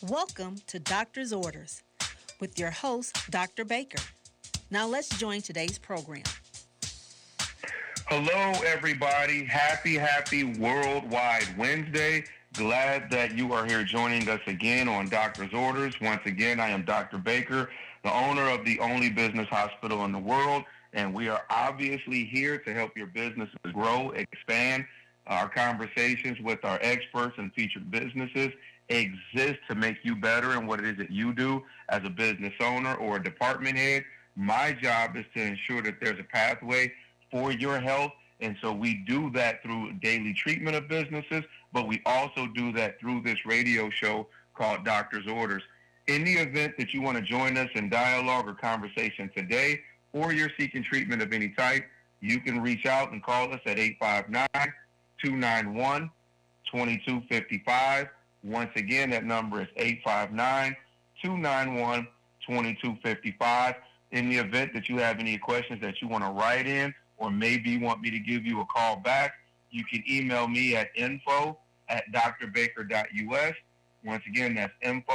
Welcome to Doctor's Orders with your host, Dr. Baker. Now let's join today's program. Hello, everybody. Happy Worldwide Wednesday. Glad that you are here joining us again on Doctor's Orders. Once again, I am Dr. Baker, the owner of the only business hospital in the world, and we are obviously here to help your businesses grow, expand. Our conversations with our experts and featured businesses exist to make you better in what it is that you do as a business owner or a department head. My job is to ensure that there's a pathway for your health, and so we do that through daily treatment of businesses, but we also do that through this radio show called Doctor's Orders. In the event that you want to join us in dialogue or conversation today, or you're seeking treatment of any type, you can reach out and call us at 859-291-2255. Once again, that number is 859-291-2255. In the event that you have any questions that you want to write in, or maybe want me to give you a call back, you can email me at info@drbaker.us. Once again, that's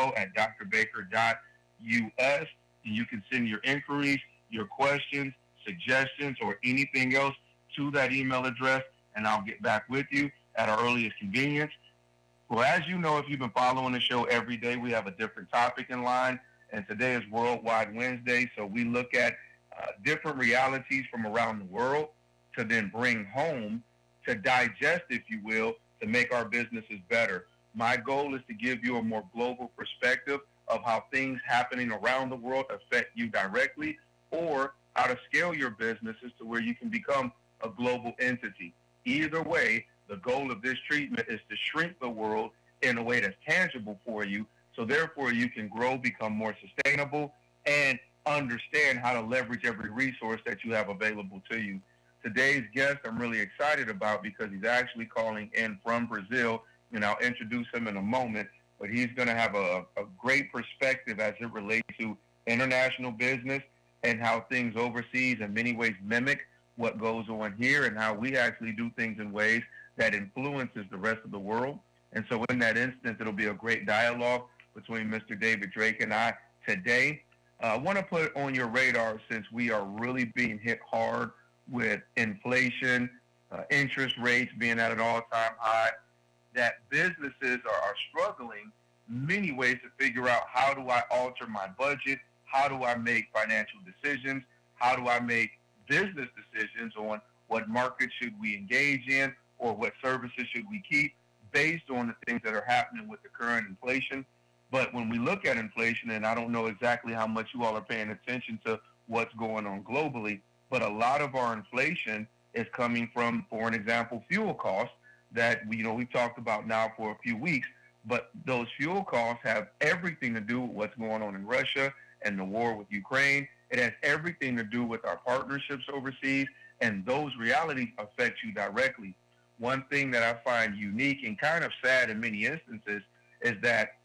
info@drbaker.us. And you can send your inquiries, your questions, suggestions, or anything else to that email address, and I'll get back with you at our earliest convenience. Well, as you know, if you've been following the show every day, we have a different topic in line, and today is Worldwide Wednesday, so we look at different realities from around the world to then bring home, to digest, if you will, to make our businesses better. My goal is to give you a more global perspective of how things happening around the world affect you directly, or how to scale your businesses to where you can become a global entity. Either way, the goal of this treatment is to shrink the world in a way that's tangible for you, so therefore you can grow, become more sustainable, and understand how to leverage every resource that you have available to you. Today's guest I'm really excited about because he's actually calling in from Brazil, and I'll introduce him in a moment, but he's going to have a great perspective as it relates to international business and how things overseas in many ways mimic what goes on here, and how we actually do things in ways that influences the rest of the world. And so in that instance, it'll be a great dialogue between Mr. David Drake and I today. I want to put on your radar, since we are really being hit hard with inflation, interest rates being at an all-time high, that businesses are struggling in many ways to figure out, how do I alter my budget? How do I make financial decisions? How do I make business decisions on what markets should we engage in, or what services should we keep, based on the things that are happening with the current inflation? But when we look at inflation, and I don't know exactly how much you all are paying attention to what's going on globally, but a lot of our inflation is coming from, for an example, fuel costs that we've talked about now for a few weeks. But those fuel costs have everything to do with what's going on in Russia and the war with Ukraine. It has everything to do with our partnerships overseas, and those realities affect you directly. One thing that I find unique and kind of sad in many instances is that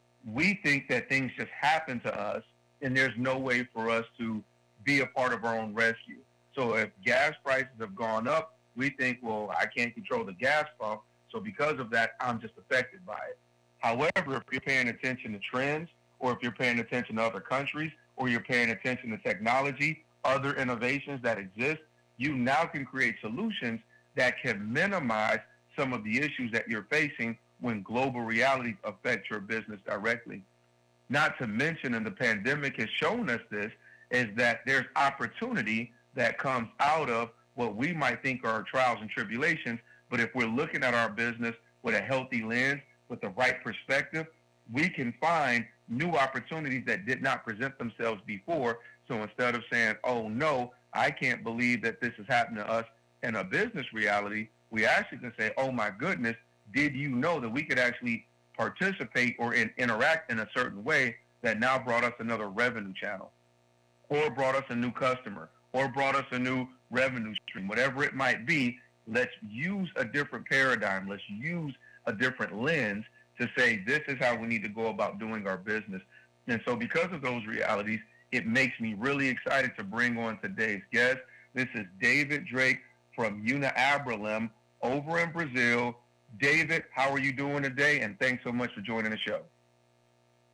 we think that things just happen to us, and there's no way for us to be a part of our own rescue. So if gas prices have gone up, we think, well, I can't control the gas pump, so because of that, I'm just affected by it. However, if you're paying attention to trends, or if you're paying attention to other countries, or you're paying attention to technology, other innovations that exist, you now can create solutions that can minimize some of the issues that you're facing when global realities affect your business directly. Not to mention, and the pandemic has shown us this, is that there's opportunity that comes out of what we might think are trials and tribulations, but if we're looking at our business with a healthy lens, with the right perspective, we can find new opportunities that did not present themselves before. So instead of saying, oh no, I can't believe that this is happening to us in a business reality, we actually can say, oh my goodness, did you know that we could actually participate or interact in a certain way that now brought us another revenue channel, or brought us a new customer, or brought us a new revenue stream, whatever it might be. Let's use a different paradigm. Let's use a different lens to say, this is how we need to go about doing our business. And so because of those realities, it makes me really excited to bring on today's guest. This is David Drake from Uniabralem over in Brazil. David, how are you doing today? And thanks so much for joining the show.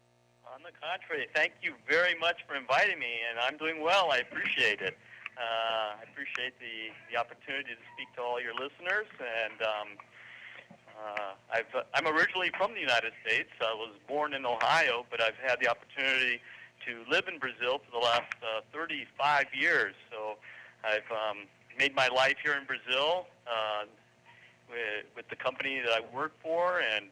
the contrary. Thank you very much for inviting me, and I'm doing well. I appreciate it. I appreciate the opportunity to speak to all your listeners, and I'm originally from the United States. I was born in Ohio, but I've had the opportunity to live in Brazil for the last 35 years. So I've made my life here in Brazil with the company that I work for, and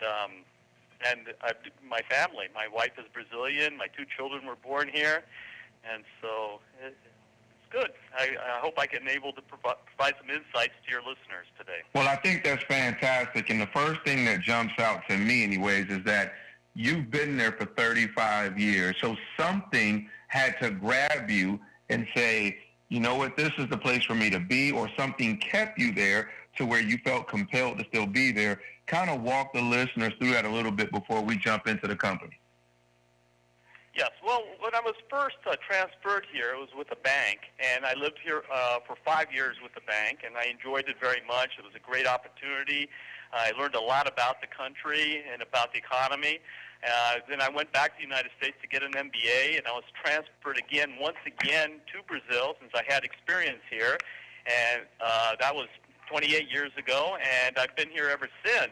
my family. My wife is Brazilian. My 2 children were born here, and so it's good. I hope I can able to provide some insights to your listeners today. Well, I think that's fantastic. And the first thing that jumps out to me anyways is that you've been there for 35 years. So something had to grab you and say, you know what, this is the place for me to be, or something kept you there to where you felt compelled to still be there. Kind of walk the listeners through that a little bit before we jump into the company. Yes. Well, when I was first transferred here, it was with a bank, and I lived here for 5 years with the bank, and I enjoyed it very much. It was a great opportunity. I learned a lot about the country and about the economy. Then I went back to the United States to get an MBA, and I was transferred once again to Brazil since I had experience here, and that was 28 years ago, and I've been here ever since.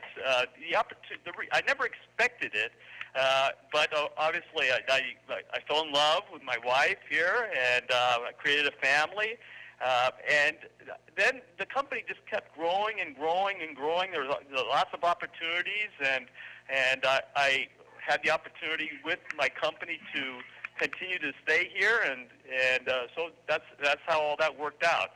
I never expected it, but obviously I fell in love with my wife here, and I created a family. And then the company just kept growing and growing and growing. There was lots of opportunities, and I had the opportunity with my company to continue to stay here, and so that's how all that worked out.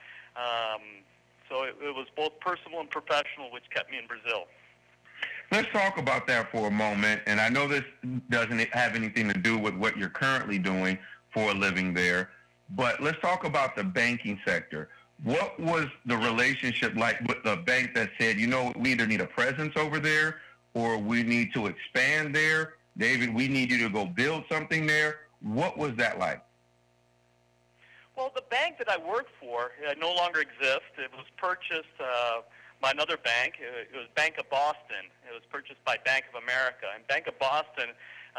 So it was both personal and professional, which kept me in Brazil. Let's talk about that for a moment. And I know this doesn't have anything to do with what you're currently doing for a living there, but let's talk about the banking sector. What was the relationship like with the bank that said, you know, we either need a presence over there or we need to expand there? David, we need you to go build something there. What was that like? Well, the bank that I worked for no longer exists. It was purchased by another bank. It was Bank of Boston. It was purchased by Bank of America. And Bank of Boston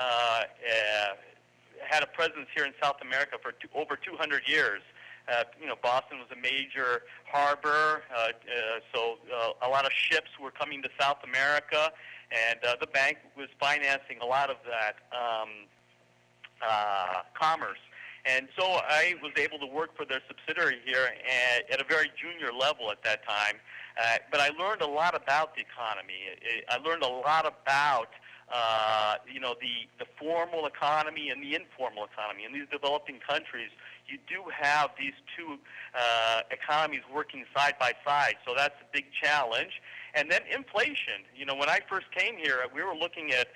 had a presence here in South America for over 200 years. Boston was a major harbor, so a lot of ships were coming to South America, and the bank was financing a lot of that commerce. And so I was able to work for their subsidiary here at a very junior level at that time. But I learned a lot about the economy. I learned a lot about, the formal economy and the informal economy. In these developing countries, you do have these two economies working side by side. So that's a big challenge. And then inflation. When I first came here, we were looking at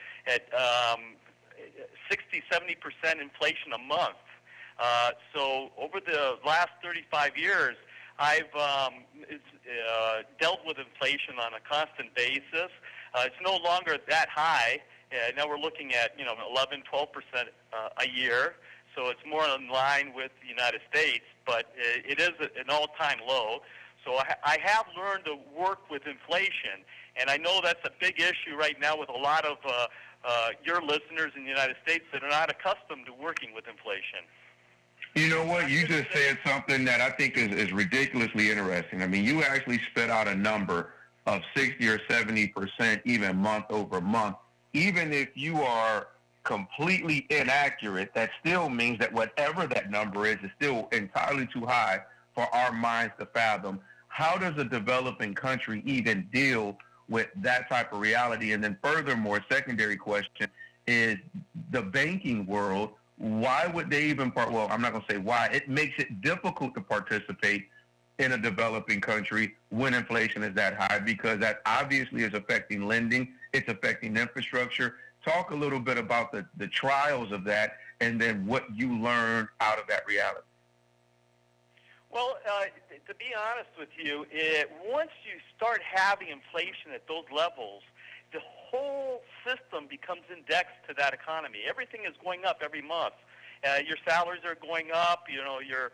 60-70% inflation a month. So over the last 35 years, I've dealt with inflation on a constant basis. It's no longer that high. Now we're looking at 11-12% a year. So it's more in line with the United States, but it is an all-time low. So I have learned to work with inflation, and I know that's a big issue right now with a lot of your listeners in the United States that are not accustomed to working with inflation. You know what? You just said something that I think is ridiculously interesting. I mean, you actually spit out a number of 60 or 70% even month over month. Even if you are completely inaccurate, that still means that whatever that number is still entirely too high for our minds to fathom. How does a developing country even deal with that type of reality? And then furthermore, secondary question is the banking world. Why would they even well, I'm not going to say why. It makes it difficult to participate in a developing country when inflation is that high, because that obviously is affecting lending. It's affecting infrastructure. Talk a little bit about the trials of that and then what you learned out of that reality. Well, to be honest with you, once you start having inflation at those levels, the whole system becomes indexed to that economy. Everything is going up every month. your salaries are going up. Your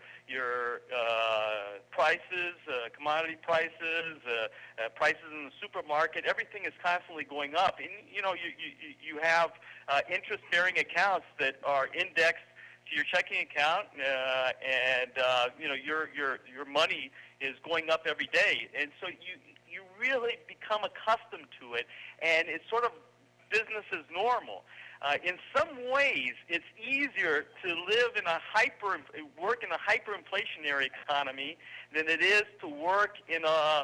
prices, commodity prices, prices in the supermarket, everything is constantly going up. And you have interest-bearing accounts that are indexed to your checking account, and your money is going up every day, and so you really become accustomed to it, and it's sort of business as normal. In some ways, it's easier to live in work in a hyperinflationary economy than it is to work in a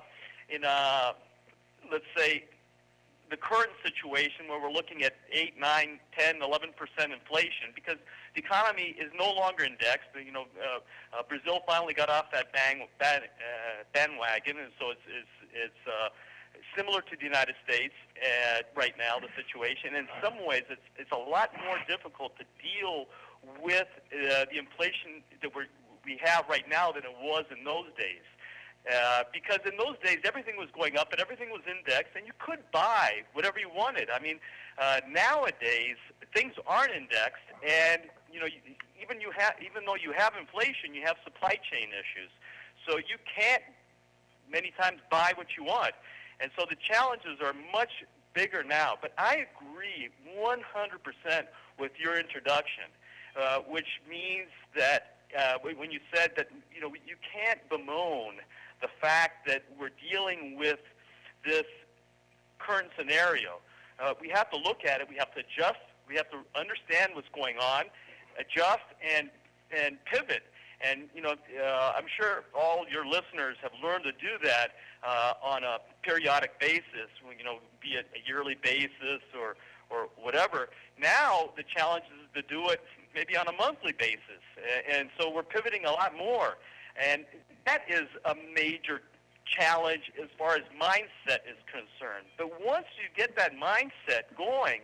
let's say, the current situation where we're looking at 8, 9, 10, 11% inflation, because the economy is no longer indexed. Brazil finally got off that bandwagon, and so it's similar to the United States right now, the situation. In some ways, it's a lot more difficult to deal with the inflation that we have right now than it was in those days. Because in those days, everything was going up and everything was indexed, and you could buy whatever you wanted. I mean, nowadays, things aren't indexed, and even though you have inflation, you have supply chain issues. So you can't many times buy what you want. And so the challenges are much bigger now. But I agree 100% with your introduction, which means that when you said that, you can't bemoan the fact that we're dealing with this current scenario. We have to look at it. We have to adjust. We have to understand what's going on, adjust, and pivot. And, I'm sure all your listeners have learned to do that on a periodic basis, be it a yearly basis or whatever. Now the challenge is to do it maybe on a monthly basis. And so we're pivoting a lot more. And that is a major challenge as far as mindset is concerned. But once you get that mindset going,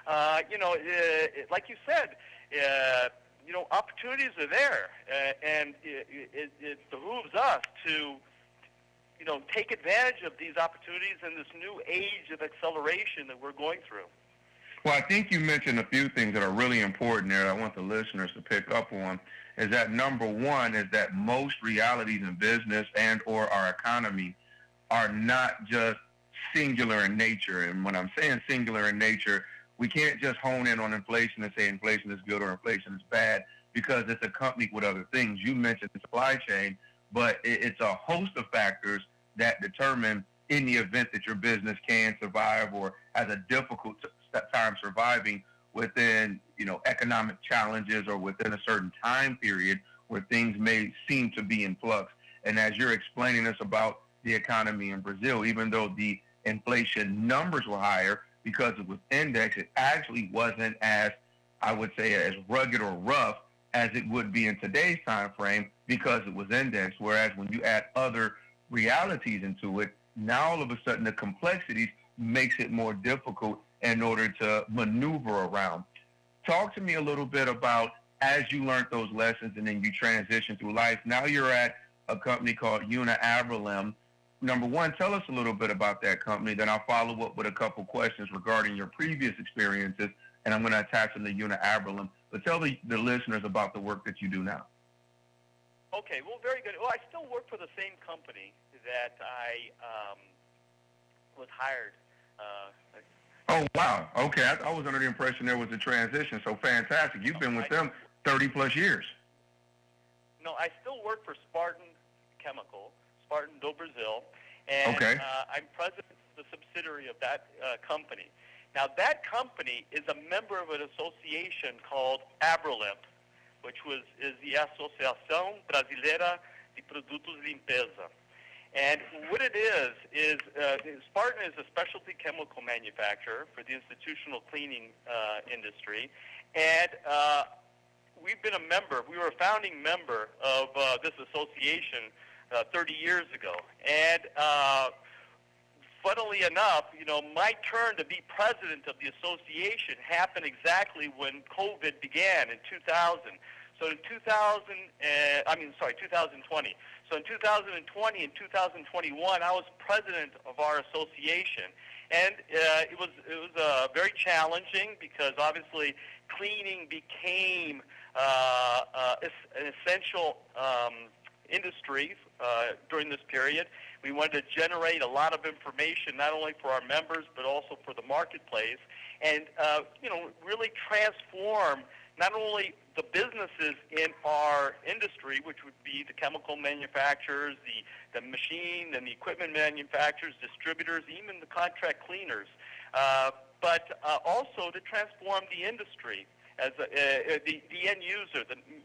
like you said, opportunities are there, and it behooves us to, take advantage of these opportunities in this new age of acceleration that we're going through. Well, I think you mentioned a few things that are really important there that I want the listeners to pick up on. Is that number one is that most realities in business and or our economy are not just singular in nature. And when I'm saying singular in nature, we can't just hone in on inflation and say inflation is good or inflation is bad, because it's accompanied with other things. You mentioned the supply chain, but it's a host of factors that determine in the event that your business can survive or has a difficult time surviving within, economic challenges or within a certain time period where things may seem to be in flux. And as you're explaining us about the economy in Brazil, even though the inflation numbers were higher because it was indexed, it actually wasn't as, I would say, as rugged or rough as it would be in today's time frame because it was indexed. Whereas when you add other realities into it, now all of a sudden the complexities makes it more difficult in order to maneuver around. Talk to me a little bit about, as you learned those lessons and then you transition through life, now you're at a company called Uniabralem. Number one, tell us a little bit about that company. Then I'll follow up with a couple questions regarding your previous experiences, and I'm going to attach them to Uniabralem. But tell the listeners about the work that you do now. Okay, well, very good. Well, I still work for the same company that I was hired. Oh, wow. Okay, I was under the impression there was a transition. So fantastic. You've been with them 30-plus years. No, I still work for Spartan Chemical, Spartan do Brazil, and okay. I'm president of the subsidiary of that company. Now, that company is a member of an association called Abralem, which is the Associação Brasileira de Produtos Limpeza. And what it is Spartan is a specialty chemical manufacturer for the institutional cleaning industry. And we've been a member. We were a founding member of this association 30 years ago. And funnily enough, my turn to be president of the association happened exactly when COVID began in 2000. So in 2020. So in 2020 and 2021, I was president of our association, and it was very challenging because obviously cleaning became an essential industry during this period. We wanted to generate a lot of information not only for our members but also for the marketplace, and really transform not only the businesses in our industry, which would be the chemical manufacturers, the machine and the equipment manufacturers, distributors, even the contract cleaners, but also to transform the industry as the end user,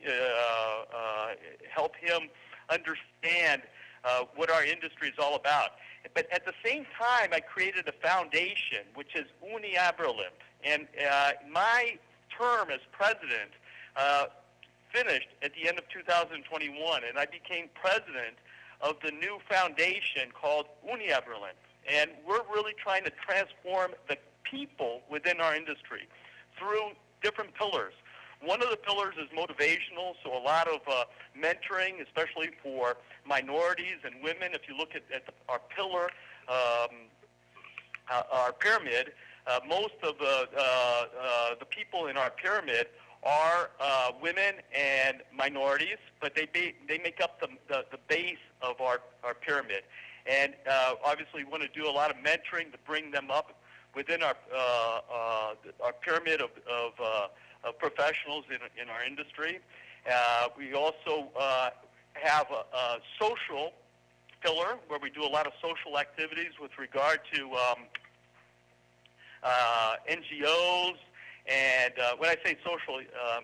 help him understand what our industry is all about. But at the same time, I created a foundation, which is UniAberlimp. And my term as president finished at the end of 2021, and I became president of the new foundation called UniAberlimp. And we're really trying to transform the people within our industry through different pillars. One of the pillars is motivational, so a lot of mentoring, especially for minorities and women. If you look at our pillar, our pyramid, most of the people in our pyramid are women and minorities, but they make up the base of our pyramid. And obviously we want to do a lot of mentoring to bring them up within our pyramid of professionals in our industry. We also have a social pillar where we do a lot of social activities with regard to NGOs. And when I say social,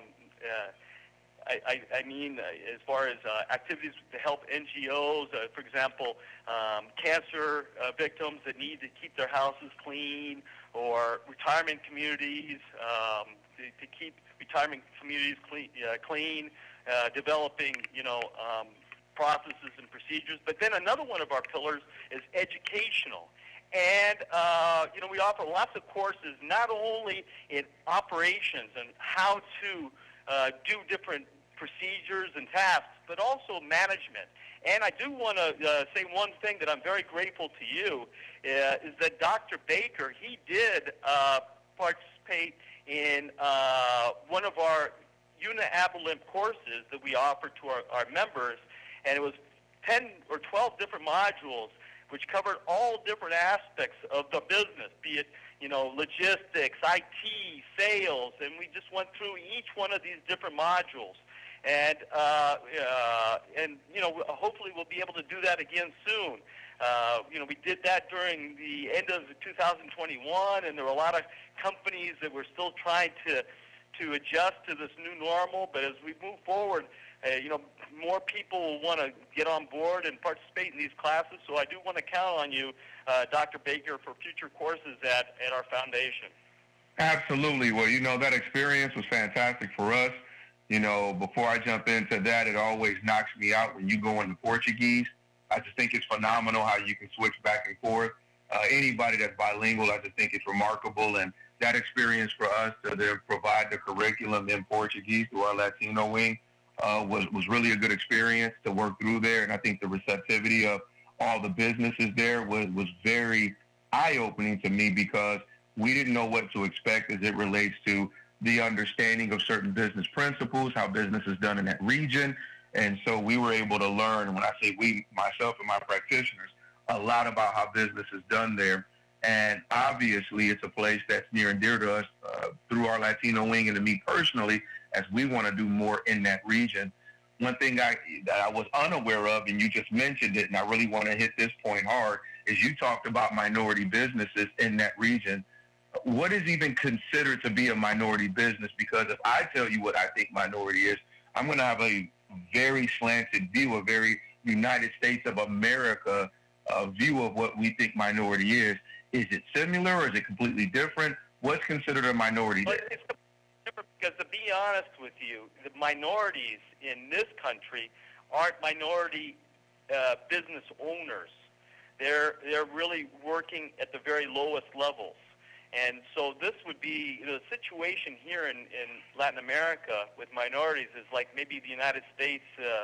I mean as far as activities to help NGOs, for example, cancer victims that need to keep their houses clean, or retirement communities to keep retirement communities clean, developing processes and procedures. But then another one of our pillars is educational. And, we offer lots of courses, not only in operations and how to do different procedures and tasks, but also management. And I do want to say one thing that I'm very grateful to you, is that Dr. Baker, he did participate in one of our UniAberlimp courses that we offer to our members, and it was 10 or 12 different modules which covered all different aspects of the business, be it, logistics, IT, sales, and we just went through each one of these different modules. And hopefully we'll be able to do that again soon. We did that during the end of 2021, and there were a lot of companies that were still trying to adjust to this new normal. But as we move forward, more people will want to get on board and participate in these classes. So I do want to count on you, Dr. Baker, for future courses at our foundation. Absolutely. Well, that experience was fantastic for us. Before I jump into that, it always knocks me out when you go into Portuguese. I just think it's phenomenal how you can switch back and forth. Anybody that's bilingual, I just think it's remarkable. And that experience for us to then provide the curriculum in Portuguese to our Latino wing was really a good experience to work through there. And I think the receptivity of all the businesses there was very eye-opening to me, because we didn't know what to expect as it relates to the understanding of certain business principles, how business is done in that region. And so we were able to learn, and when I say we, myself and my practitioners, a lot about how business is done there. And obviously it's a place that's near and dear to us through our Latino wing, and to me personally, as we want to do more in that region. One thing that I was unaware of, and you just mentioned it, and I really want to hit this point hard, is you talked about minority businesses in that region. What is even considered to be a minority business? Because if I tell you what I think minority is, I'm going to have a very slanted view, a very United States of America view of what we think minority is. Is it similar, or is it completely different? What's considered a minority? Well, it's different because, to be honest with you, the minorities in this country aren't minority business owners. They're really working at the very lowest levels. And so this would be, the situation here in Latin America with minorities is like maybe the United States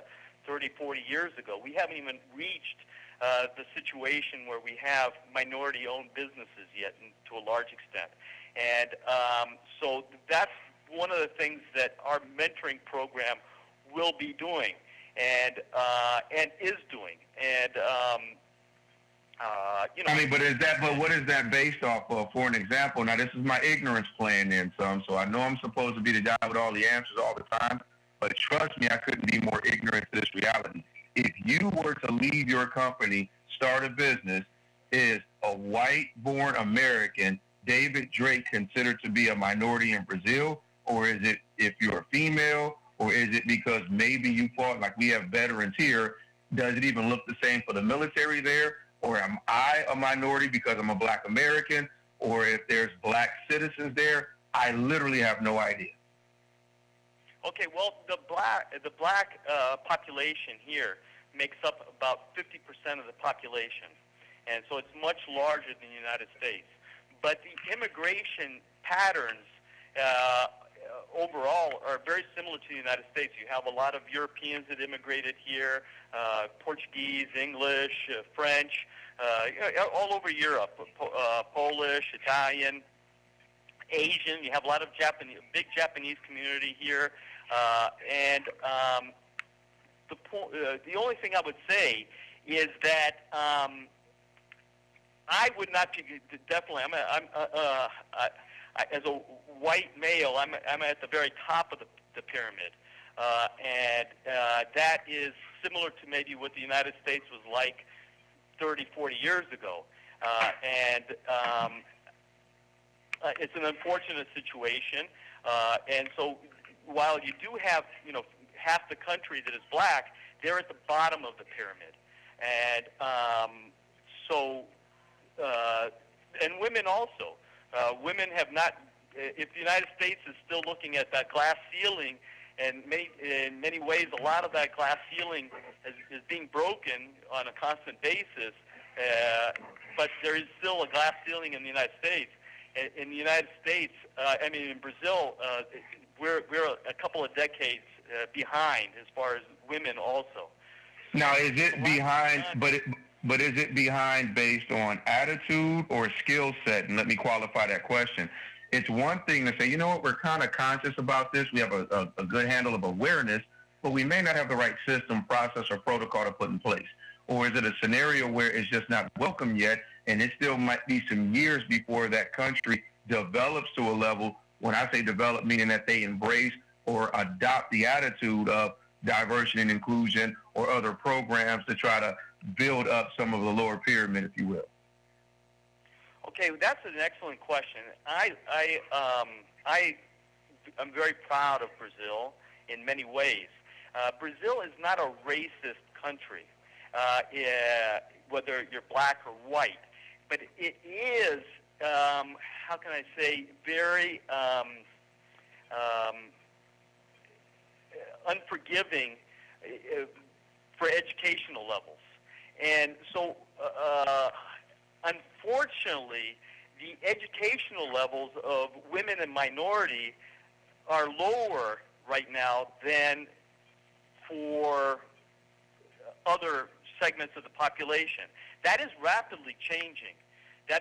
30, 40 years ago. We haven't even reached the situation where we have minority-owned businesses yet, to a large extent. And so that's one of the things that our mentoring program will be doing and is doing. And but what is that based off of? For an example, now this is my ignorance playing in some, so I know I'm supposed to be the guy with all the answers all the time, but trust me, I couldn't be more ignorant to this reality. If you were to leave your company, start a business, is a white-born American David Drake considered to be a minority in Brazil? Or is it if you're a female? Or is it because maybe you fought, like we have veterans here, does it even look the same for the military there? Or am I a minority because I'm a black American? Or if there's black citizens there, I literally have no idea. Okay, well, the black population here makes up about 50% of the population, and so it's much larger than the United States. But the immigration patterns overall are very similar to the United States. You have a lot of Europeans that immigrated here, Portuguese, English, French, all over Europe, Polish, Italian, Asian. You have a lot of big Japanese community here, and the only thing I would say is that I would not be definitely. As a white male, I'm at the very top of the pyramid, and that is similar to maybe what the United States was like 30, 40 years ago, and it's an unfortunate situation, and so while you do have half the country that is black, they're at the bottom of the pyramid, and and women also. Women have not. If the United States is still looking at that glass ceiling, and in many ways, a lot of that glass ceiling is being broken on a constant basis. But there is still a glass ceiling in the United States. In the United States, in Brazil, we're a couple of decades behind as far as women also. Now, is it behind? But is it behind based on attitude or skill set? And let me qualify that question. It's one thing to say, you know what, we're kind of conscious about this. We have a good handle of awareness, but we may not have the right system, process, or protocol to put in place. Or is it a scenario where it's just not welcome yet, and it still might be some years before that country develops to a level, when I say develop, meaning that they embrace or adopt the attitude of diversity and inclusion or other programs to try to build up some of the lower pyramid, if you will? Okay, that's an excellent question. I'm very proud of Brazil in many ways. Brazil is not a racist country, whether you're black or white, but it is, how can I say, very unforgiving for educational levels. And so, unfortunately, the educational levels of women and minority are lower right now than for other segments of the population. That is rapidly changing. That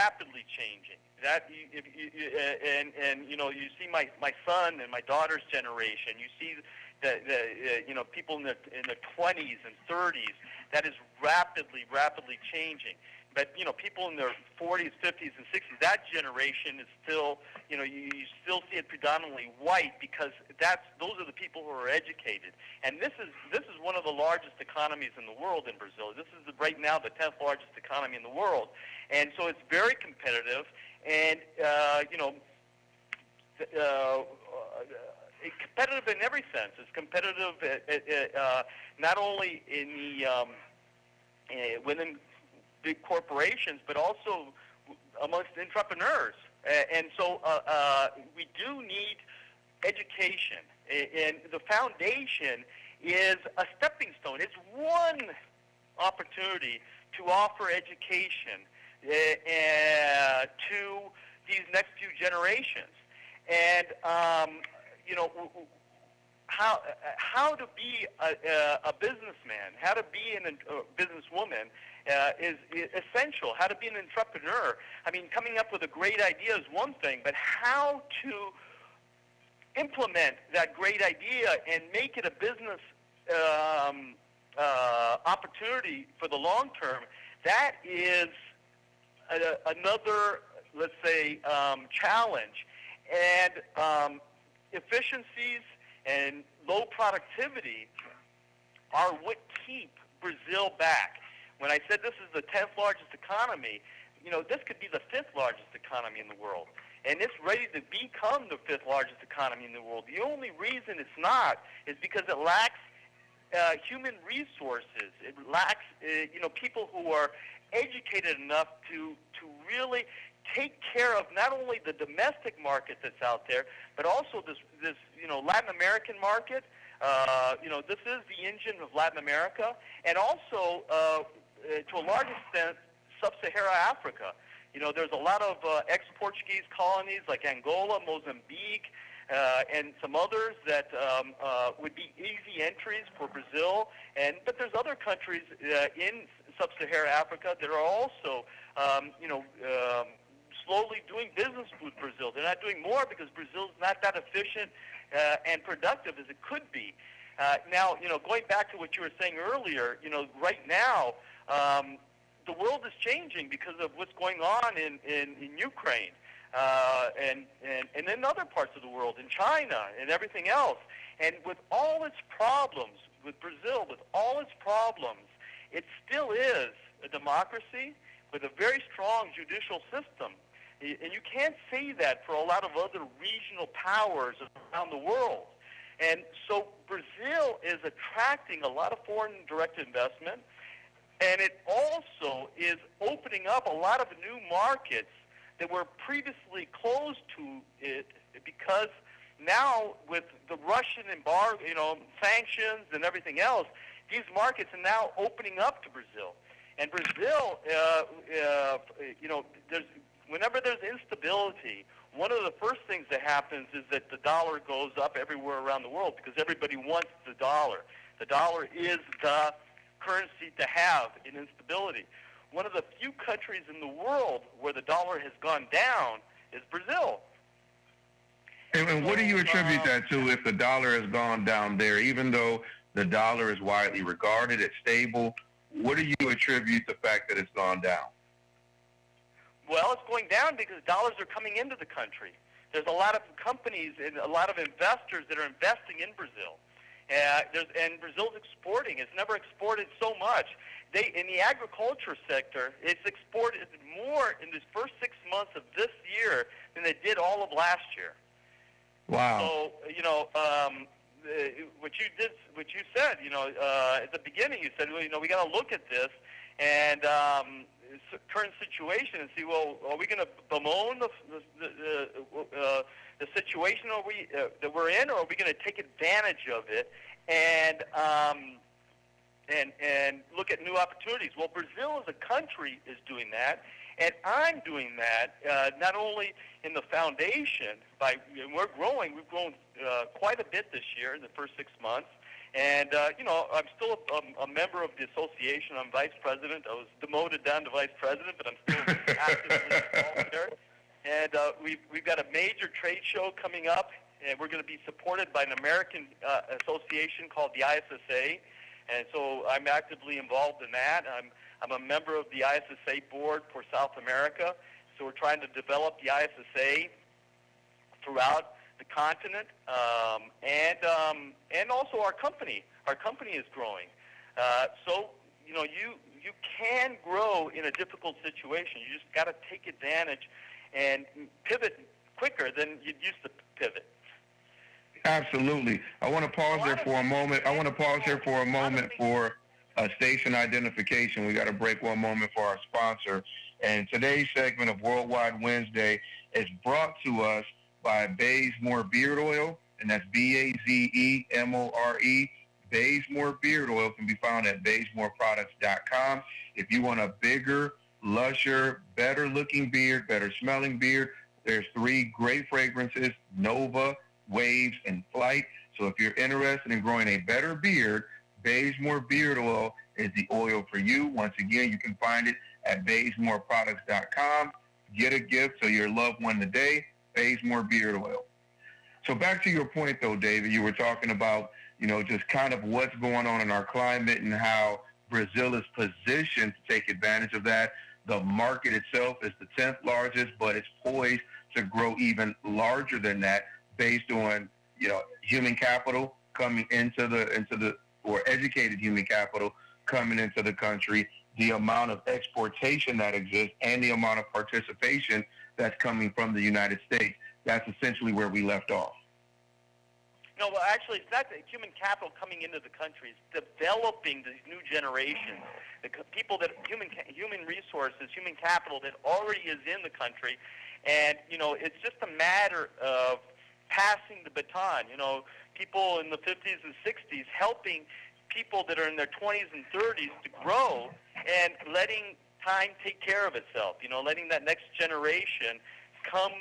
you see my son and my daughter's generation. You see the people in the 20s and 30s. That is rapidly changing. But people in their 40s, 50s, and 60s, that generation is still, you still see it predominantly white, because those are the people who are educated. And this is one of the largest economies in the world in Brazil. This is right now the 10th largest economy in the world, and so it's very competitive. And competitive in every sense. It's competitive not only in the within big corporations, but also amongst entrepreneurs. And so we do need education. And the foundation is a stepping stone. It's one opportunity to offer education to these next few generations. And, how to be a businessman, how to be a businesswoman is essential. How to be an entrepreneur. I mean, coming up with a great idea is one thing, but how to implement that great idea and make it a business opportunity for the long term, that is another, let's say, challenge. And efficiencies and low productivity are what keep Brazil back. When I said this is the 10th largest economy, this could be the 5th largest economy in the world. And it's ready to become the 5th largest economy in the world. The only reason it's not is because it lacks human resources. It lacks, people who are educated enough to really take care of not only the domestic market that's out there, but also this Latin American market. This is the engine of Latin America, and also to a large extent Sub-Saharan Africa. There's a lot of ex-Portuguese colonies like Angola, Mozambique, and some others that would be easy entries for Brazil. But there's other countries in Sub-Saharan Africa that are also, slowly doing business with Brazil. They're not doing more because Brazil's not that efficient and productive as it could be. Now, going back to what you were saying earlier, right now, the world is changing because of what's going on in Ukraine and in other parts of the world, in China and everything else. And with all its problems, with Brazil, with all its problems, it still is a democracy with a very strong judicial system. And you can't say that for a lot of other regional powers around the world. And so Brazil is attracting a lot of foreign direct investment, and it also is opening up a lot of new markets that were previously closed to it because now with the Russian embargo, sanctions and everything else, these markets are now opening up to Brazil. And Brazil, whenever there's instability, one of the first things that happens is that the dollar goes up everywhere around the world because everybody wants the dollar. The dollar is the currency to have in instability. One of the few countries in the world where the dollar has gone down is Brazil. And what do you attribute that to if the dollar has gone down there? Even though the dollar is widely regarded, it's stable, what do you attribute the fact that it's gone down? Well, it's going down because dollars are coming into the country. There's a lot of companies and a lot of investors that are investing in Brazil. And Brazil's exporting. It's never exported so much. In the agriculture sector, it's exported more in the first 6 months of this year than they did all of last year. Wow. So, what you said, at the beginning, you said, well, we got to look at this and current situation and see, well, are we going to bemoan the situation that we're in, or are we going to take advantage of it and look at new opportunities? Well, Brazil as a country is doing that, and I'm doing that not only in the foundation, we're growing. We've grown quite a bit this year in the first 6 months. And, I'm still a member of the association. I'm vice president. I was demoted down to vice president, but I'm still actively involved there. And we've got a major trade show coming up, and we're going to be supported by an American association called the ISSA. And so I'm actively involved in that. I'm a member of the ISSA board for South America. So we're trying to develop the ISSA throughout the continent, and also our company. Our company is growing. So you can grow in a difficult situation. You just got to take advantage and pivot quicker than you used to pivot. Absolutely. I want to pause there for a moment. For station identification. We got to break one moment for our sponsor. And today's segment of Worldwide Wednesday is brought to us by Bazemore Beard Oil, and that's Bazemore. Bazemore Beard Oil can be found at bazemoreproducts.com. If you want a bigger, lusher, better-looking beard, better-smelling beard, there's 3 great fragrances, Nova, Waves, and Flight. So if you're interested in growing a better beard, Bazemore Beard Oil is the oil for you. Once again, you can find it at bazemoreproducts.com. Get a gift to your loved one today, Bazemore Beard Oil. So back to your point, though, David, you were talking about, just kind of what's going on in our climate and how Brazil is positioned to take advantage of that. The market itself is the 10th largest, but it's poised to grow even larger than that based on, human capital coming or educated human capital coming into the country, the amount of exportation that exists, and the amount of participation that's coming from the United States. That's essentially where we left off. No, well, actually, it's not the human capital coming into the country. It's developing these new generations, the people that human resources, human capital that already is in the country, and it's just a matter of passing the baton. People in the 50s and 60s helping people that are in their 20s and 30s to grow, and letting time take care of itself. Letting that next generation come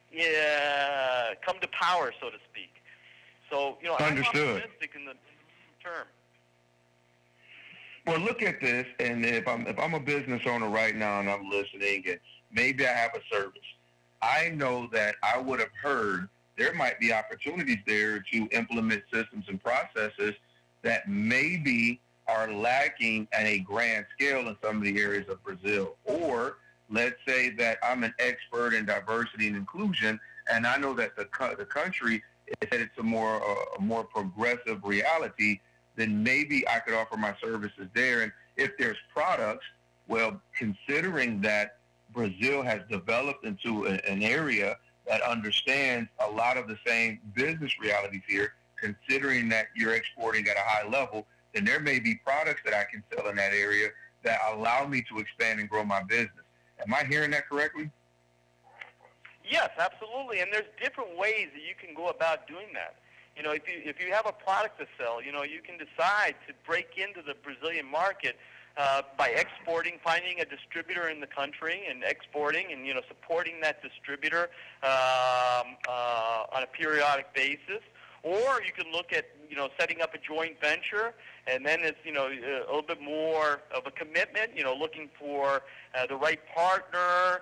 to power, so to speak. So, I'm optimistic in the term. Well, look at this, and if I'm a business owner right now and I'm listening, and maybe I have a service, I know that I would have heard there might be opportunities there to implement systems and processes that maybe are lacking at a grand scale in some of the areas of Brazil. Or let's say that I'm an expert in diversity and inclusion, and I know that the country is headed to a more progressive reality, then maybe I could offer my services there. And if there's products, well, considering that Brazil has developed into an area that understands a lot of the same business realities here, considering that you're exporting at a high level, then there may be products that I can sell in that area that allow me to expand and grow my business. Am I hearing that correctly? Yes, absolutely. And there's different ways that you can go about doing that. If you have a product to sell, you can decide to break into the Brazilian market by exporting, finding a distributor in the country and exporting and, supporting that distributor on a periodic basis. Or you can look at, setting up a joint venture, and then it's, a little bit more of a commitment, looking for the right partner,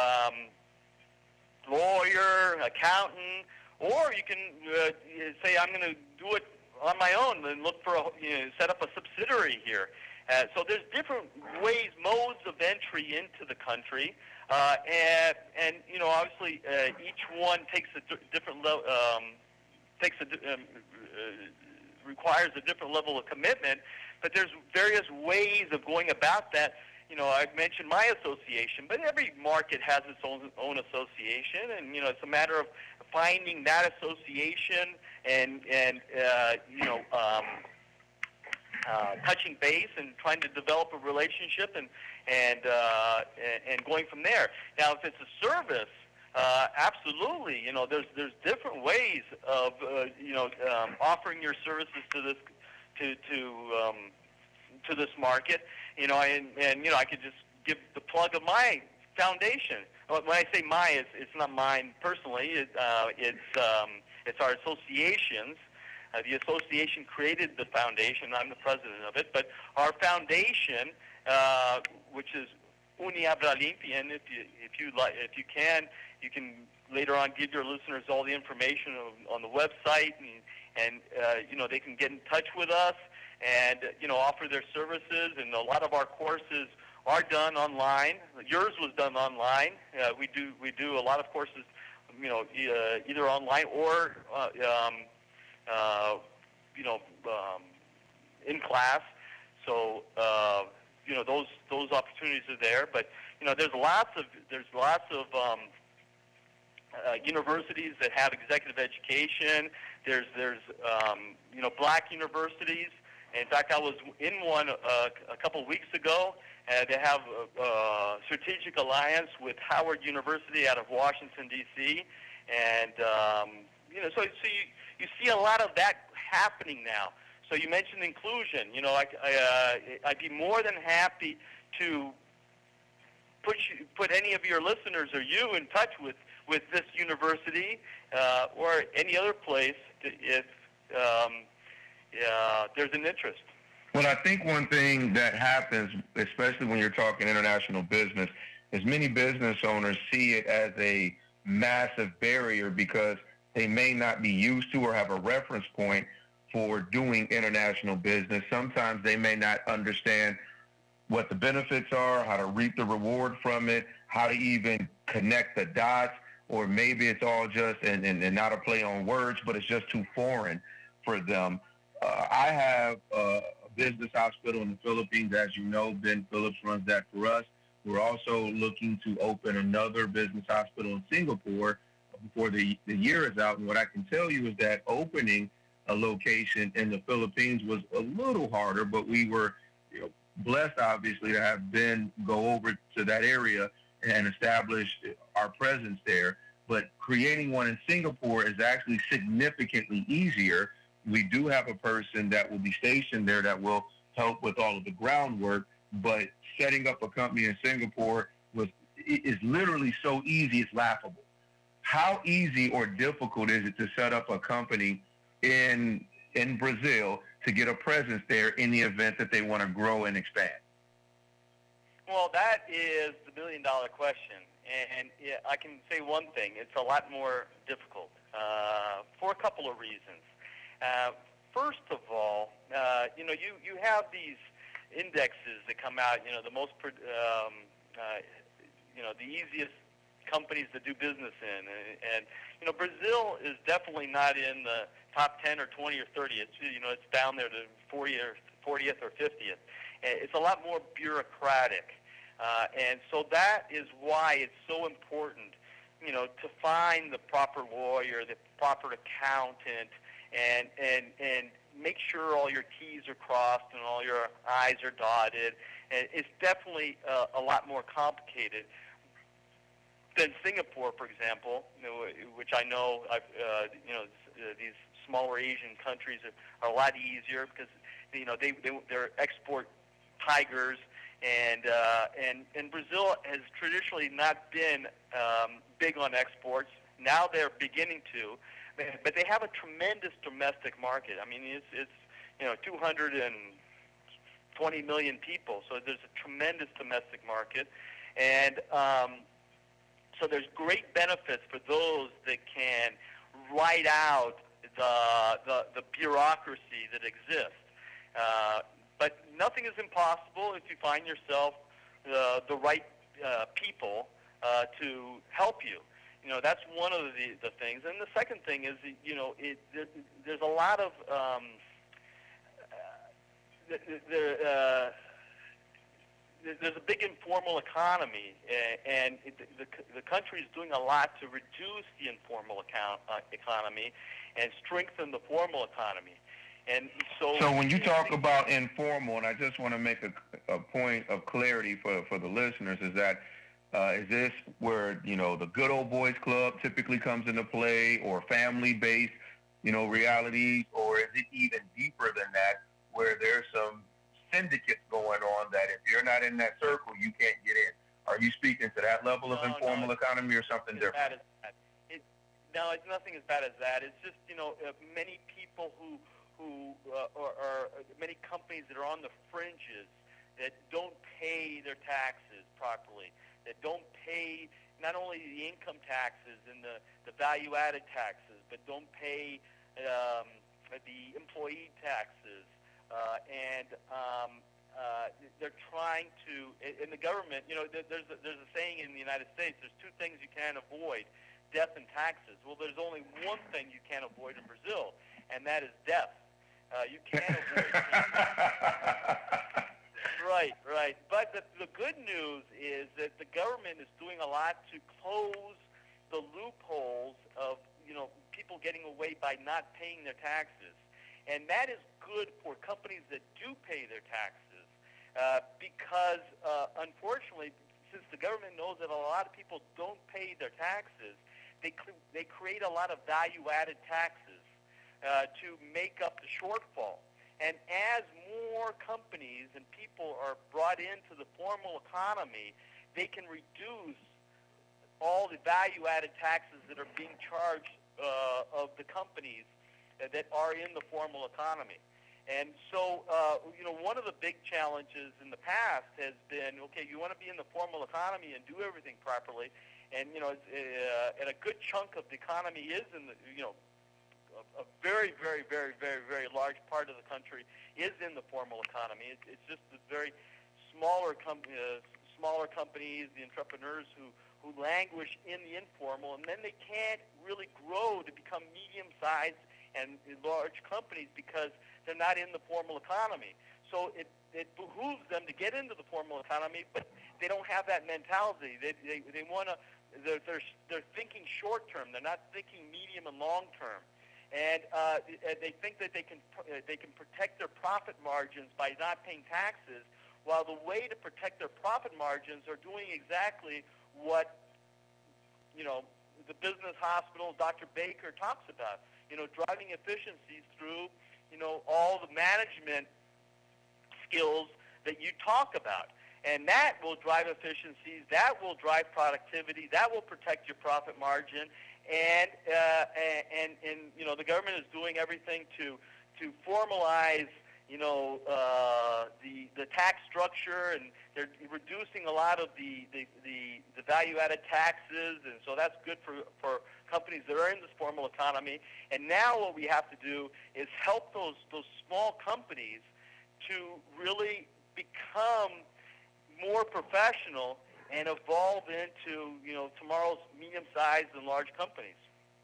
lawyer, accountant, or you can say, I'm going to do it on my own and look for set up a subsidiary here. So there's different ways, modes of entry into the country, and obviously each one takes a different level, requires a different level of commitment. But there's various ways of going about that. I mentioned my association, but every market has its own association, and it's a matter of finding that association and touching base and trying to develop a relationship and going from there. Now, if it's a service, absolutely, there's different ways of offering your services to this market. And I could just give the plug of my foundation. When I say it's not mine personally. It's our associations. The association created the foundation. I'm the president of it. But our foundation, which is Uniabralimpia, and if you can later on give your listeners all the information on the website, and they can get in touch with us and offer their services. And a lot of our courses are done online. Yours was done online. We do a lot of courses, either online or in class. So those opportunities are there. But there's lots of universities that have executive education. There's black universities. In fact, I was in one a couple of weeks ago. They have a strategic alliance with Howard University out of Washington, D.C. And, so you see a lot of that happening now. So you mentioned inclusion. I'd be more than happy to put any of your listeners or you in touch with this university or any other place if there's an interest. Well, I think one thing that happens, especially when you're talking international business, is many business owners see it as a massive barrier because they may not be used to or have a reference point for doing international business. Sometimes they may not understand what the benefits are, how to reap the reward from it, how to even connect the dots, or maybe it's all just, and not a play on words, but it's just too foreign for them. I have a business hospital in the Philippines. As you know, Ben Phillips runs that for us. We're also looking to open another business hospital in Singapore before the year is out. And what I can tell you is that opening a location in the Philippines was a little harder, but we were blessed, obviously, to have Ben go over to that area and establish our presence there. But creating one in Singapore is actually significantly easier. We do have a person that will be stationed there that will help with all of the groundwork, but setting up a company in Singapore is literally so easy, it's laughable. How easy or difficult is it to set up a company in Brazil to get a presence there in the event that they want to grow and expand? Well, that is the million-dollar question. And I can say one thing. It's a lot more difficult for a couple of reasons. First of all, you have these indexes that come out, the most, the easiest companies to do business in. And Brazil is definitely not in the top 10 or 20 or 30. It's down there to 40th or 50th. It's a lot more bureaucratic. And so that is why it's so important, to find the proper lawyer, the proper accountant, and make sure all your T's are crossed and all your I's are dotted. And it's definitely a lot more complicated than Singapore, for example, which I know, these smaller Asian countries are a lot easier because they're export tigers, and Brazil has traditionally not been big on exports. Now they're beginning to, but they have a tremendous domestic market. I mean, it's 220 million people, so there's a tremendous domestic market, and so there's great benefits for those that can write out the bureaucracy that exists. But nothing is impossible if you find yourself the right people to help you. That's one of the things. And the second thing is, there's a lot of there's a big informal economy, and the country is doing a lot to reduce the informal economy and strengthen the formal economy. And so when you talk about informal, and I just want to make a point of clarity for the listeners, is that is this where the good old boys club typically comes into play, or family-based realities, or is it even deeper than that, where there's some syndicates going on that if you're not in that circle, you can't get in? Are you speaking to that level of informal economy or something different? No, it's nothing as bad as that. It's just many people who are many companies that are on the fringes that don't pay their taxes properly, that don't pay not only the income taxes and the value-added taxes, but don't pay the employee taxes, and they're trying to. In the government, there's a saying in the United States: there's two things you can't avoid, death and taxes. Well, there's only one thing you can't avoid in Brazil, and that is death. You can't avoid Right. But the good news is that the government is doing a lot to close the loopholes of people getting away by not paying their taxes, and that is good for companies that do pay their taxes, because unfortunately, since the government knows that a lot of people don't pay their taxes, they create a lot of value-added taxes to make up the shortfall. And as more companies and people are brought into the formal economy, they can reduce all the value-added taxes that are being charged of the companies that are in the formal economy. And so, one of the big challenges in the past has been, okay, you want to be in the formal economy and do everything properly, and, and a good chunk of the economy is in the, a very, very, very, very, very large part of the country is in the formal economy. It's just the very smaller companies, the entrepreneurs who languish in the informal, and then they can't really grow to become medium-sized and large companies because they're not in the formal economy. So it behooves them to get into the formal economy, but they don't have that mentality. They want to. They're thinking short term. They're not thinking medium and long term, and they think that they can protect their profit margins by not paying taxes. While the way to protect their profit margins are doing exactly what the business hospital Dr. Baker talks about. Driving efficiencies through all the management skills that you talk about. And that will drive efficiencies, that will drive productivity, that will protect your profit margin, and the government is doing everything to formalize the tax structure, and they're reducing a lot of the value-added taxes, and so that's good for companies that are in this formal economy. And now what we have to do is help those small companies to really become more professional and evolve into tomorrow's medium-sized and large companies.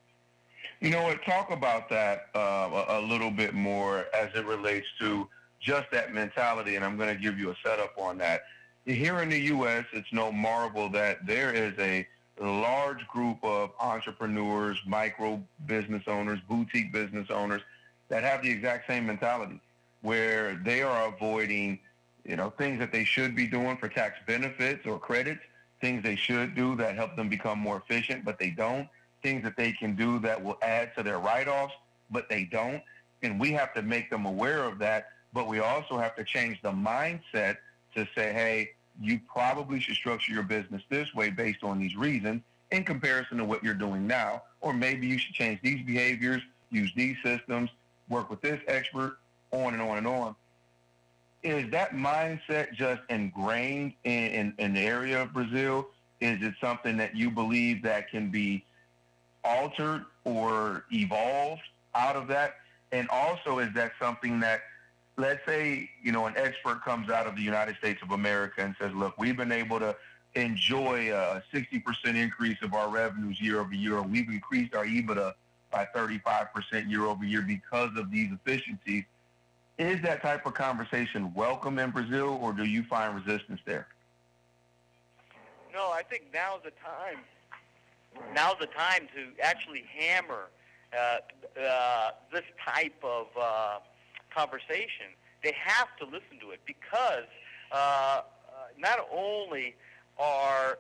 Talk about that a little bit more as it relates to just that mentality, and I'm going to give you a setup on that. Here in the U.S., it's no marvel that there is a large group of entrepreneurs, micro business owners, boutique business owners that have the exact same mentality, where they are avoiding, things that they should be doing for tax benefits or credits, things they should do that help them become more efficient, but they don't, things that they can do that will add to their write-offs, but they don't. And we have to make them aware of that, but we also have to change the mindset to say, hey, you probably should structure your business this way based on these reasons in comparison to what you're doing now. Or maybe you should change these behaviors, use these systems, work with this expert, on and on and on. Is that mindset just ingrained in the area of Brazil? Is it something that you believe that can be altered or evolved out of that? And also, is that something that, let's say, an expert comes out of the United States of America and says, look, we've been able to enjoy a 60% increase of our revenues year over year, or we've increased our EBITDA by 35% year over year because of these efficiencies. Is that type of conversation welcome in Brazil, or do you find resistance there? No, I think now's the time. Now's the time to actually hammer this type of conversation. They have to listen to it because not only are,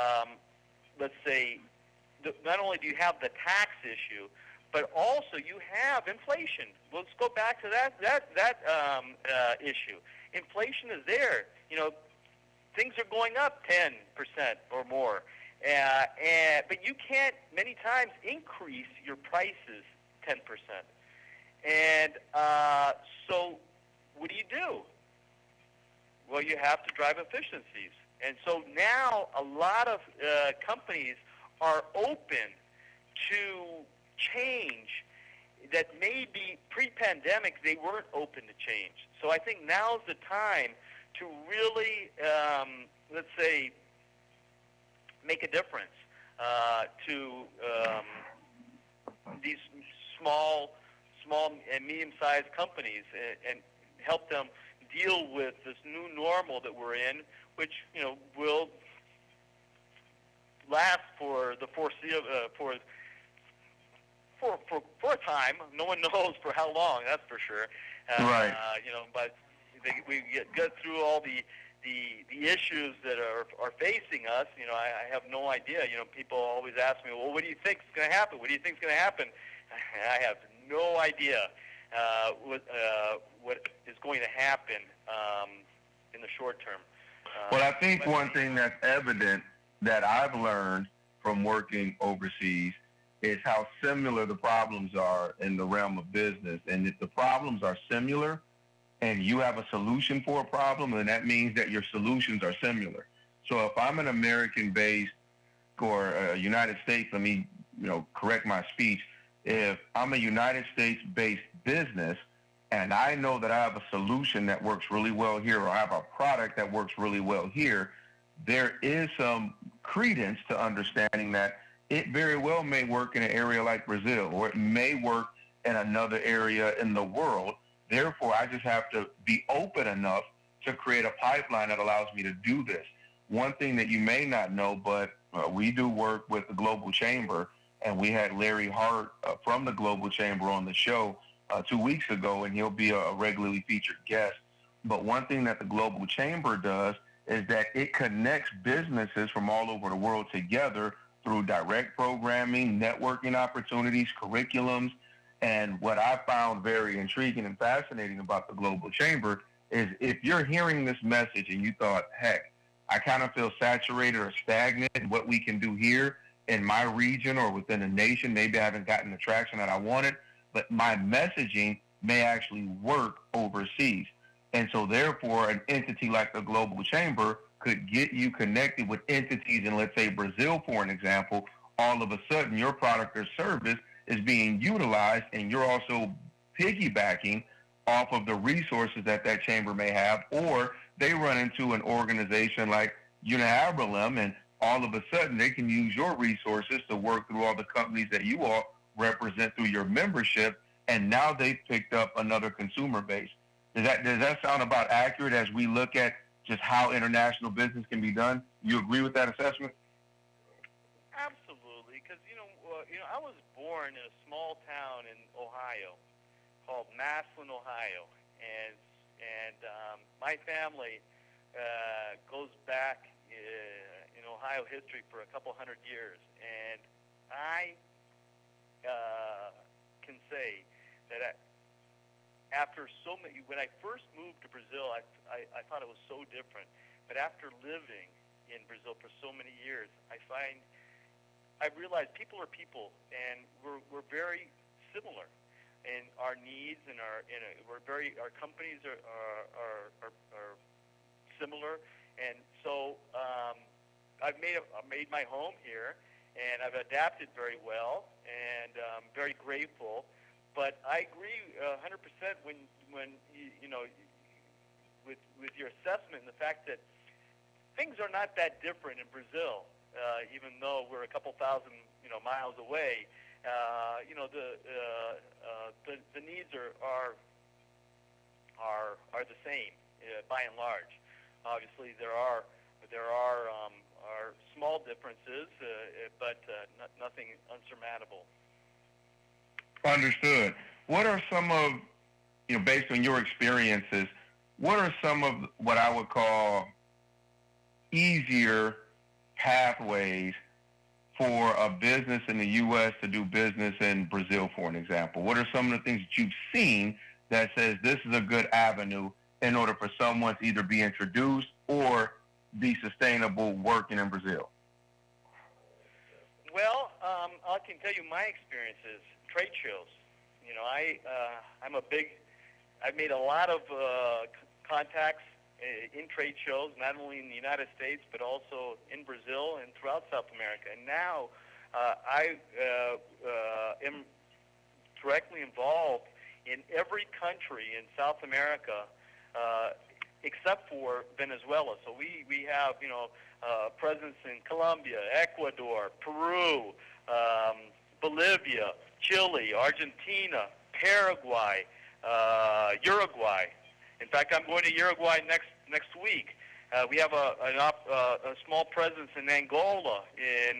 not only do you have the tax issue, but also you have inflation. Let's go back to that issue. Inflation is there. Things are going up 10% or more. But you can't many times increase your prices 10%. And so what do? Well, you have to drive efficiencies. And so now a lot of companies are open to change that maybe pre-pandemic they weren't open to change. So I think now's the time to really, make a difference to these small and medium-sized companies and help them deal with this new normal that we're in, which will last for the foreseeable for a time. No one knows for how long. That's for sure. Right. But we get through all the issues that are facing us. I have no idea. People always ask me, well, what do you think is going to happen? What do you think is going to happen? I have no idea what is going to happen in the short term. Well, I think one thing that's evident that I've learned from working overseas is how similar the problems are in the realm of business. And if the problems are similar and you have a solution for a problem, then that means that your solutions are similar. So if I'm an American-based or United States, let me correct my speech. If I'm a United States-based business and I know that I have a solution that works really well here, or I have a product that works really well here, there is some credence to understanding that it very well may work in an area like Brazil, or it may work in another area in the world. Therefore, I just have to be open enough to create a pipeline that allows me to do this. One thing that you may not know, but we do work with the Global Chamber, and we had Larry Hart from the Global Chamber on the show 2 weeks ago, and he'll be a regularly featured guest. But one thing that the Global Chamber does is that it connects businesses from all over the world together through direct programming, networking opportunities, curriculums. And what I found very intriguing and fascinating about the Global Chamber is if you're hearing this message and you thought, heck, I kind of feel saturated or stagnant in what we can do here in my region or within the nation, maybe I haven't gotten the traction that I wanted, but my messaging may actually work overseas. And so therefore, an entity like the Global Chamber could get you connected with entities in, let's say, Brazil, for an example. All of a sudden, your product or service is being utilized, and you're also piggybacking off of the resources that that chamber may have, or they run into an organization like Unihabralem, and all of a sudden they can use your resources to work through all the companies that you all represent through your membership, and now they've picked up another consumer base. Does that sound about accurate as we look at just how international business can be done? You agree with that assessment? Absolutely, because I was born in a small town in Ohio called Massillon, Ohio, and my family goes back in Ohio history for a couple hundred years, and I can say that after so many, when I first moved to Brazil, I thought it was so different. But after living in Brazil for so many years, I realized people are people, and we're very similar in our needs, and our companies are similar, and so I've made my home here, and I've adapted very well, and I'm very grateful. But I agree 100% when with your assessment and the fact that things are not that different in Brazil, even though we're a couple thousand miles away. The needs are the same by and large. Obviously, there are small differences, but nothing unsurmountable. Understood. What are some of, based on your experiences, what are some of what I would call easier pathways for a business in the U.S. to do business in Brazil, for an example? What are some of the things that you've seen that says this is a good avenue in order for someone to either be introduced or be sustainable working in Brazil? Well, I can tell you my experiences. Trade shows. I've made a lot of contacts in trade shows, not only in the United States, but also in Brazil and throughout South America. And now I am directly involved in every country in South America except for Venezuela. So we have, presence in Colombia, Ecuador, Peru, Bolivia, Chile, Argentina, Paraguay, Uruguay. In fact, I'm going to Uruguay next week. We have a small presence in Angola, in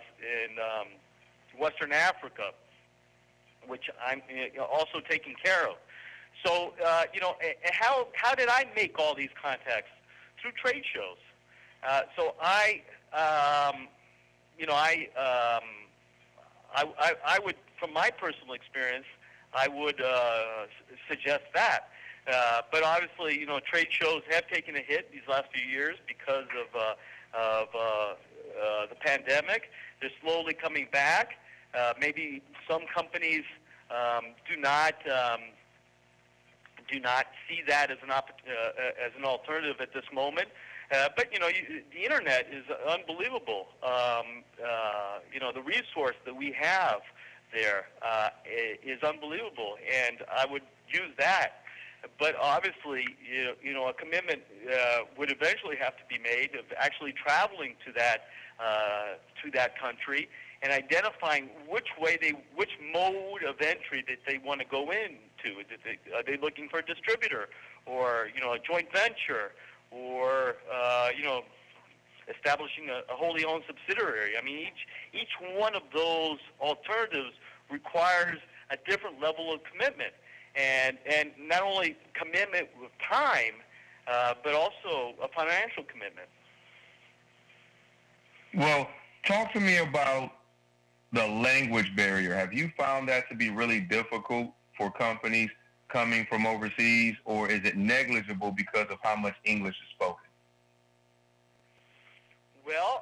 Western Africa, which I'm also taking care of. So, how did I make all these contacts? Through trade shows. So I would, from my personal experience, I would suggest that. But obviously, trade shows have taken a hit these last few years because of the pandemic. They're slowly coming back. Maybe some companies do not see that as an alternative at this moment. But the internet is unbelievable. The resource that we have there is unbelievable, and I would use that. But obviously, a commitment would eventually have to be made of actually traveling to that country and identifying which mode of entry that they want to go into. Are they looking for a distributor, or a joint venture, or establishing a wholly owned subsidiary? I mean, each one of those alternatives requires a different level of commitment, and not only commitment with time, but also a financial commitment. Well, talk to me about the language barrier. Have you found that to be really difficult for companies coming from overseas, or is it negligible because of how much English is spoken? Well,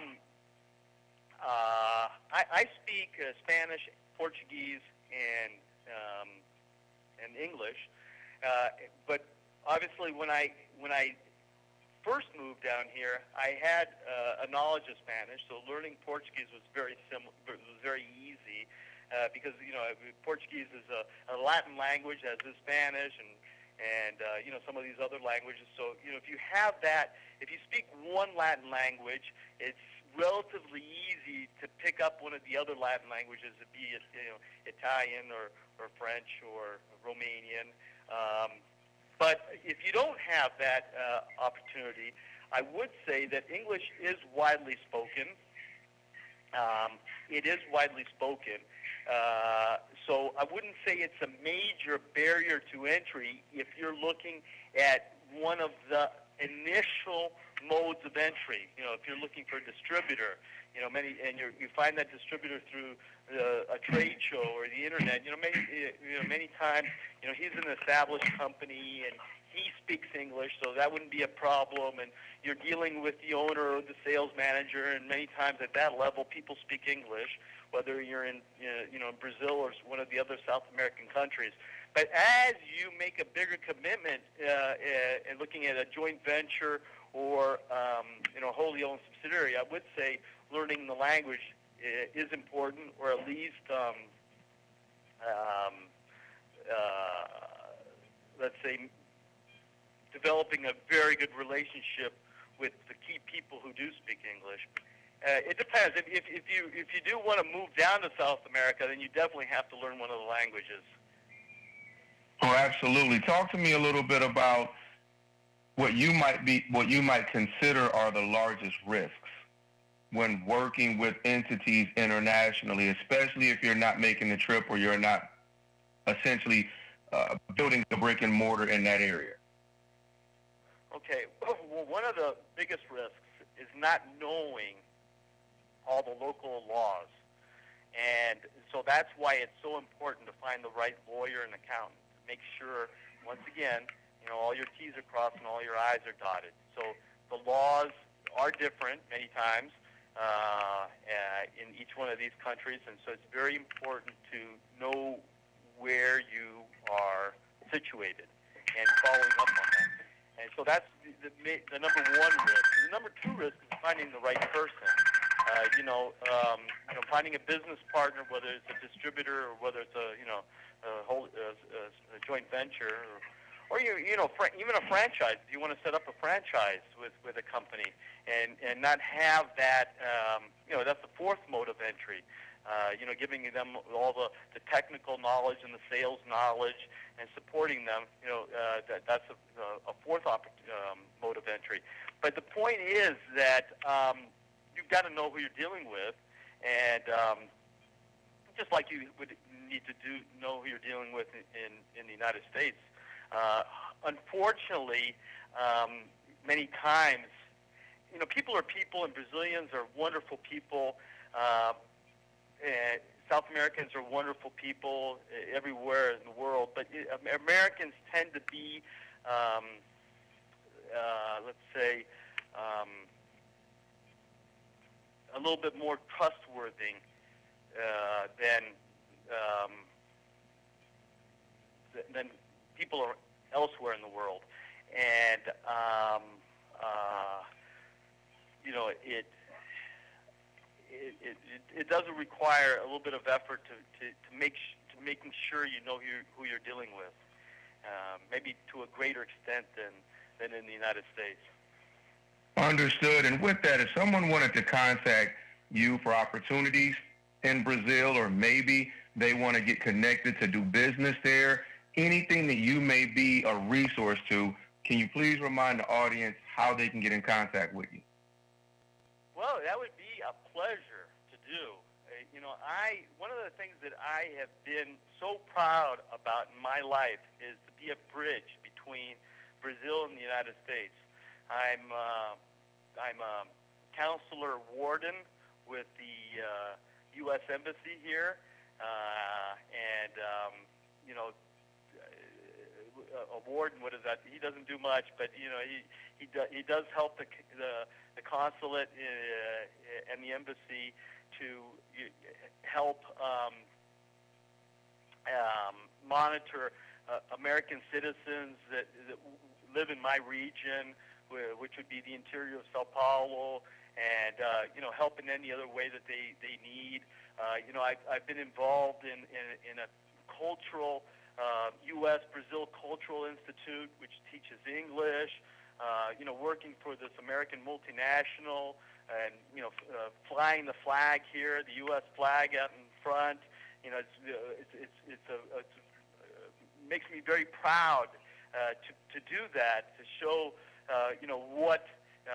I speak Spanish, Portuguese, and English, but obviously when I first moved down here, I had a knowledge of Spanish, so learning Portuguese was very easy, because Portuguese is a Latin language, as is Spanish, and some of these other languages. So if you have that, if you speak one Latin language, it's relatively easy to pick up one of the other Latin languages, be it Italian or French or Romanian. But if you don't have that opportunity, I would say that English is widely spoken. It is widely spoken. So I wouldn't say it's a major barrier to entry if you're looking at one of the initial modes of entry. If you're looking for a distributor, you find that distributor through a trade show or the internet. Many times, he's an established company and he speaks English, so that wouldn't be a problem. And you're dealing with the owner or the sales manager, and many times at that level, people speak English, whether you're in Brazil or one of the other South American countries. But as you make a bigger commitment in looking at a joint venture or wholly owned subsidiary, I would say learning the language is important, or at least let's say developing a very good relationship with the key people who do speak English. It depends. If you do want to move down to South America, then you definitely have to learn one of the languages. Oh, absolutely. Talk to me a little bit about what you might consider are the largest risks when working with entities internationally, especially if you're not making the trip or you're not essentially building a brick and mortar in that area. Okay. Well, one of the biggest risks is not knowing all the local laws. And so that's why it's so important to find the right lawyer and accountant. Make sure, once again, all your T's are crossed and all your I's are dotted. So the laws are different many times in each one of these countries, and so it's very important to know where you are situated and following up on that. And so that's the number one risk. The number two risk is finding the right person. Finding a business partner, whether it's a distributor or whether it's a joint venture, or even a franchise. If you want to set up a franchise with a company and not have that, that's the fourth mode of entry. Giving them all the technical knowledge and the sales knowledge and supporting them. That's a fourth mode of entry. But the point is that you've got to know who you're dealing with, and just like you would need to know who you're dealing with in the United States. Unfortunately, many times, people are people, and Brazilians are wonderful people. South Americans are wonderful people everywhere in the world, but Americans tend to be, let's say, a little bit more trustworthy than people elsewhere in the world. And it doesn't require a little bit of effort to making sure you know who you're dealing with, maybe to a greater extent than in the United States. Understood. And with that, if someone wanted to contact you for opportunities in Brazil, or maybe they want to get connected to do business there, anything that you may be a resource to, can you please remind the audience how they can get in contact with you? Well, that would be a pleasure to do. One of the things that I have been so proud about in my life is to be a bridge between Brazil and the United States. I'm a counselor warden with the U.S. Embassy here, and a warden. What is that? He doesn't do much, but he does help the consulate and the embassy to help monitor American citizens that live in my region, which would be the interior of Sao Paulo, and help in any other way that they need. I've been involved in a cultural U.S.-Brazil Cultural Institute, which teaches English. Working for this American multinational, and flying the flag here, the U.S. flag out in front. It makes me very proud to do that, to show what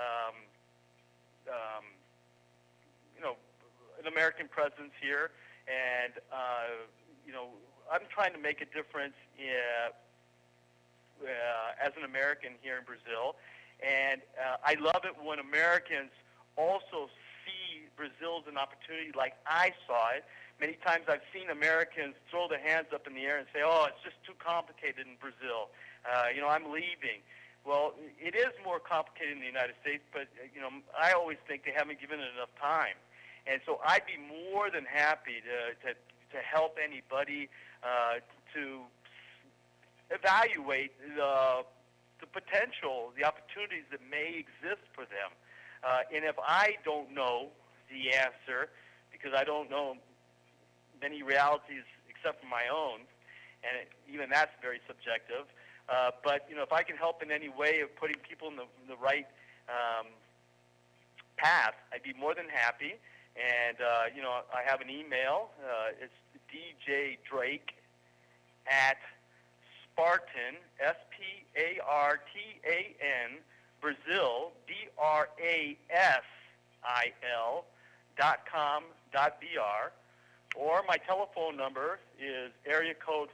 an American presence here, and I'm trying to make a difference as an American here in Brazil, and I love it when Americans also see Brazil as an opportunity like I saw it. Many times I've seen Americans throw their hands up in the air and say, "Oh, it's just too complicated in Brazil. I'm leaving." Well, it is more complicated in the United States, but I always think they haven't given it enough time. And so I'd be more than happy to help anybody to evaluate the potential, the opportunities that may exist for them. And if I don't know the answer, because I don't know many realities except for my own, and even that's very subjective, but if I can help in any way of putting people in the right path, I'd be more than happy. And I have an email. It's djdrake at Spartan, Spartan, Brazil, BRASIL.com.br, or my telephone number is area code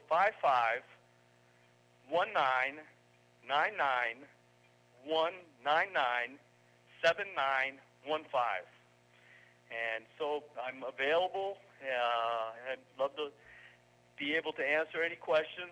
55-199-199-7915. And so I'm available. I'd love to be able to answer any questions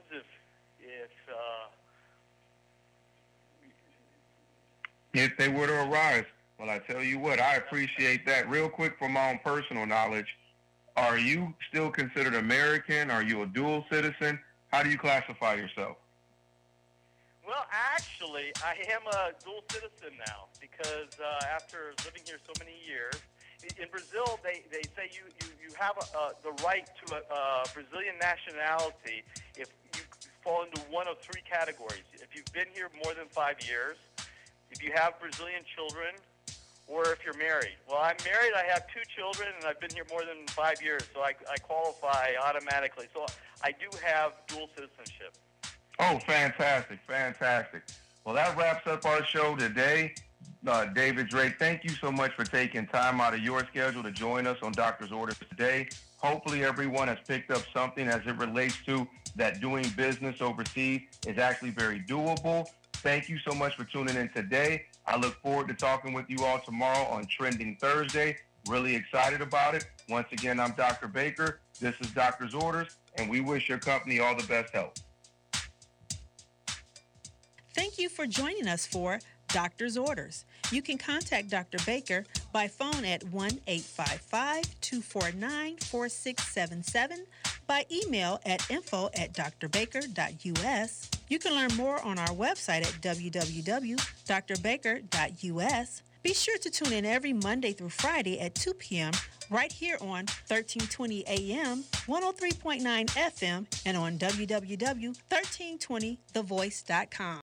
if they were to arise. Well, I tell you what, I appreciate that. Real quick, for my own personal knowledge, are you still considered American? Are you a dual citizen? How do you classify yourself? Well, actually, I am a dual citizen now, because after living here so many years, in Brazil, they say you have the right to a Brazilian nationality if you fall into one of three categories. If you've been here more than 5 years, if you have Brazilian children, or if you're married. Well, I'm married, I have 2 children, and I've been here more than 5 years, so I qualify automatically. So I do have dual citizenship. Oh, fantastic, fantastic. Well, that wraps up our show today. David Drake, thank you so much for taking time out of your schedule to join us on Doctor's Orders today. Hopefully everyone has picked up something as it relates to that doing business overseas is actually very doable. Thank you so much for tuning in today. I look forward to talking with you all tomorrow on Trending Thursday. Really excited about it. Once again, I'm Dr. Baker. This is Doctor's Orders, and we wish your company all the best health. Thank you for joining us for Doctor's Orders. You can contact Dr. Baker by phone at 1-855-249-4677, by email at info@drbaker.us. You can learn more on our website at www.drbaker.us. Be sure to tune in every Monday through Friday at 2 p.m. right here on 1320 AM, 103.9 FM, and on www.1320thevoice.com.